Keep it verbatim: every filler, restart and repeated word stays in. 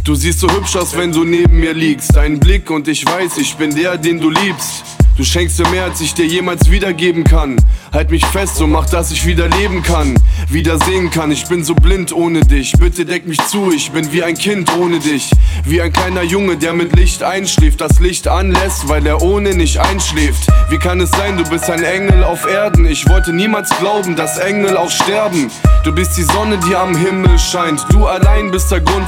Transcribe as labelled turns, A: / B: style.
A: Du siehst so hübsch aus, wenn du neben mir liegst. Dein Blick und ich weiß, ich bin der, den du liebst. Du schenkst mir mehr, als ich dir jemals wiedergeben kann. Halt mich fest, so mach, dass ich wieder leben kann, wieder sehen kann. Ich bin so blind ohne dich, bitte deck mich zu. Ich bin wie ein Kind ohne dich, wie ein kleiner Junge, der mit Licht einschläft, das Licht anlässt, weil er ohne nicht einschläft. Wie kann es sein, du bist ein Engel auf Erden? Ich wollte niemals glauben, dass Engel auch sterben. Du bist die Sonne, die am Himmel scheint. Du allein bist der Grund,